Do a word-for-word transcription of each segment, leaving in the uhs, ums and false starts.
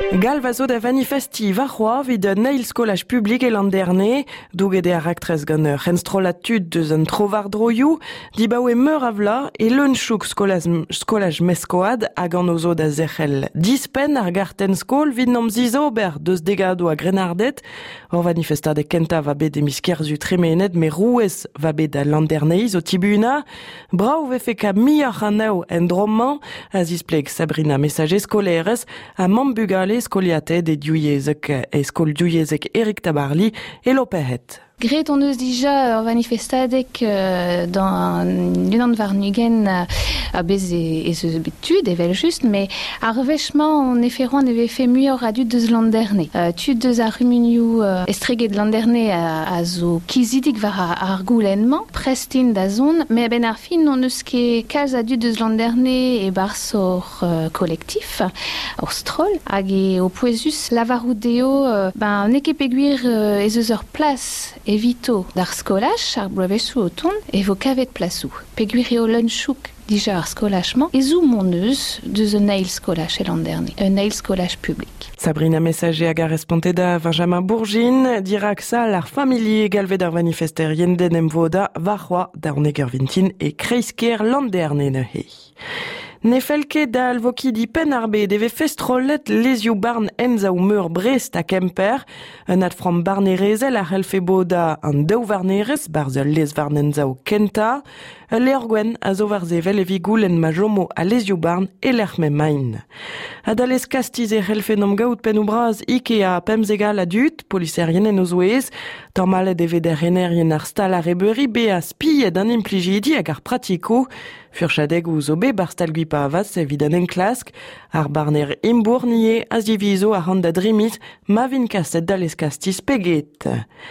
Galvazo da manifesti varroa vid un eil skolaj publik e l'an dernier, douget e araktrez gant ur enstrolatud deus un trovardroioù, dibaoe meur avla e leunchouk skolaj meskoad hag an ozo da zerc'hel dispen ar garten skol vid nom zizo ber deus degado a Grenardet, or manifestad e kenta va bet e miskerzu tremenet me rouez va bet da l'an dernier zo tibuna, brao vefe ka mioc'h anao en dromman, a zispleg Sabrina Messager skolerez a mambugale skoliated e diouiezek e skol diouiezek Erik Tabarly e lopehet. Gret on eus dija ur manifestadek euh, dans l'unan varnugen euh, a bez e, e zeus bet tud evel just, mais ar revechman on eferoan eve fe muior a dud deus l'an dernier. Euh, tud deus ar rumunioù euh, estreget l'an dernier a, a zo kizidik var ar, ar goulenman, prestin da zon, me ben ar fin on eus ket kalz a dud deus l'an dernier e barsor euh, kolektif, or stroll, hag e o poezus lavarou deo, euh, ben ne ket peguir euh, e zeus ur plas evito d'ar skolaj ar brevechou o ton e vo kavet plasou. Peguir eo lunchouk dija ar skolajman e zou mon eus deus un eil skolaj e l'an dernier, un eil skolaj publik. Sabrina Messager hag ar responteda Benjamin Bourgine, dirak sal ar famili galvet ar manifesterien den emvoda varroa da oneger vintin e kreisker l'an dernier neuhe. Nefelke da alvoki di pen arbe deve festrollet lezioù barn enza ou meur Brest a Kemper, un ad from barnerezel ar helfe boda an deu varnerez, barzel lez varn enza ou Kenta, l'ergwen a zo varzevel e vigoul en majomo a lezioù barn e l'erme main. Adalez kastiz e helfe nom gaout pen ou braz Ikea pemzegal adut, poliserien en ozoez, tammale deve der enerien ar stal ar ebeuri be a spiet an implijidi hag ar pratiko, furchadeg ou zobe barstal guipa avaz evidan en klask, ar barner imbournie a zivizo a randa drimit ma vin kastet dalez kastiz peget.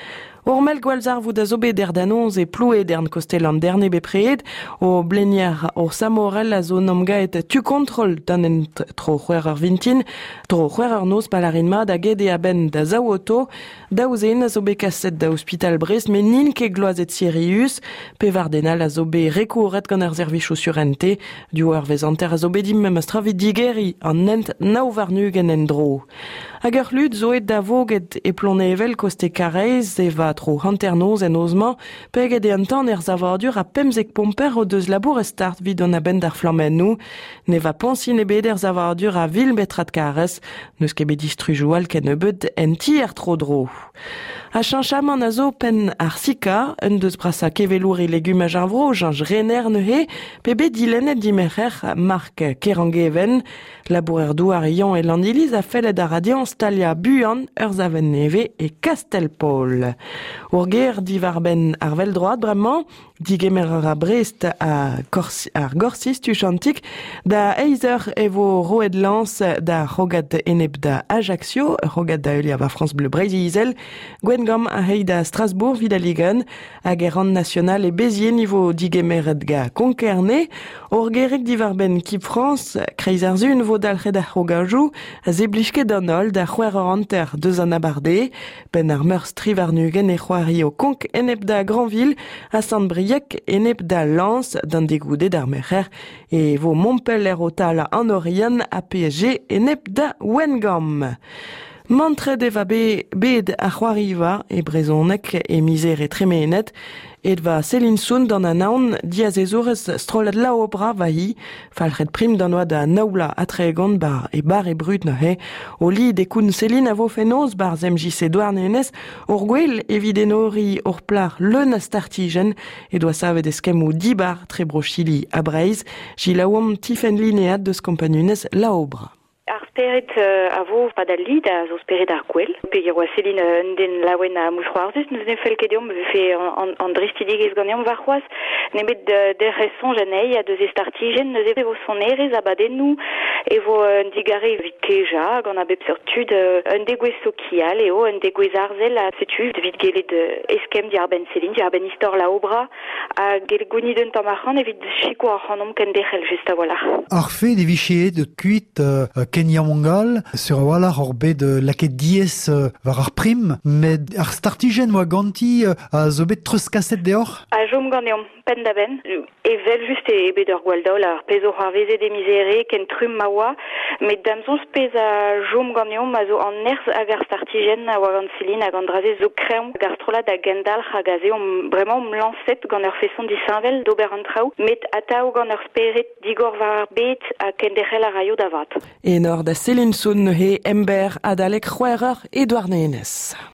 Ormel gwalzar vou da zobe der danonz e ploue dern kostel an derne bepreed, o bleniar o samorel a zo nomgaet tu kontrol dan en tro c'hwer ar vintin, tro c'hwer ar noz palarin ma da gede a ben da zaoto, da ouzen a zobe kastet da hospital Brest, men nin ke gloazet Sirius, pe vardenal a zobe rekouret gant ar zervichou surente, du ar vezanter a zobe dim mem a stravid digeri an nent nao varnugen en dro. Hag ur lud zoet da voget e plon evel koste kareiz e va tro hanternoz en ozman, peget e an tan er zavardur a pemzek pomper o deus labour e start vid an aben d'ar flammen nou, ne va ponsin e bet er zavardur a vil betrat karez, neus ket bet distrujou al ken e beut en ti er tro dro. A chanchaman a zo pen ar sika, un deus brasa kevelour e legum a jarvro, janj rener neuhe, pe bet dilenet dimerer Marc Kerangeven, labourer douar e yon e landiliz a fellet a radian stalia buan, ur zaven neve e Castelpol. Ur ger divar ben ar vel droad bremañ, digemer a Brest a Corsi, ar gorsis tuchantik, da eizer e vo roed lans da rogad enep da Ajaccio, rogad da euli ava France Bleu Brésil, Gwengam a heid da Strasbourg vidaligan, hag e rand national e bezien niveau digemeret ga konkerne, ur gerek divar ben kip France, kreiz ar zun vo dalc'hed ar rogajou, a zeblichket an ol da c'hwer ur anter deus an abarde, ben ar meur strivarnugen e c'hoari o konk enep da Granville, a Sant-Brieuc enep da Lens, d'an degoudet ar merc'her, e vo Montpellier o tal an orien a P S G enep da Wengam. Mantret eva be bet a c'hoariva e brezonek e mizer e tremenet, et va Céline Soun dan an aon diaz ezorez strolet la obra va hi, falc'het prim dan oa da naoula atregont bar e bar e brut neuhe, o li de koun Céline a vo fenoz bar zem jise douarn enez, ur gwell evidenori ur plar leun a startigen, e doa savet eskemou di bar tre brochili a Breiz, jilaouam tifen lineat deus kompanunez la obra. Ar speret uh, a vo pa da lid a zo speret ar gwell. Pe eo a Céline un den laouen a mouchouarzus, neus ne fel ket eom, fe an, an dristidigez gant eom varroaz, ne bet de, de resson janei a deus estartigen, neus e vo son erez a baden nou, e vo un digare vit keja, gant a bep surtud uh, un degouez sokial, eo un degouez arzel a setu, vit gelet uh, eskem di ar ben Céline, di ar ben istor la obra, a gelet gouni d'un tamarran, evit chiko ar c'hanom ken dechel just a wala. Ar fe de vichet de kuit uh, ken yam mongal, sur wala hor bet de laket diez uh, war ar prim, met ar startigen oa ganti uh, a zo bet treus kaset deoc'h? A jom ganeom, pen da ben. Evel just e bet ur gwaldol ar pezo c'hoar veze de misere, ken trum ma oa, met damzons pez a jom ganeom a zo an nerz hag ar startigen a oa gant selin hag an draze zo kreom hag ar strola da gendal hag a ze om bremañ om lanset gant ur feson disinvel d'ober an traoù, met atao gant ur speret digor war ar bet a ken derel a raio da vat. En or da selin soun neuhe ember adalek c'hwereur Edouard Nehenez.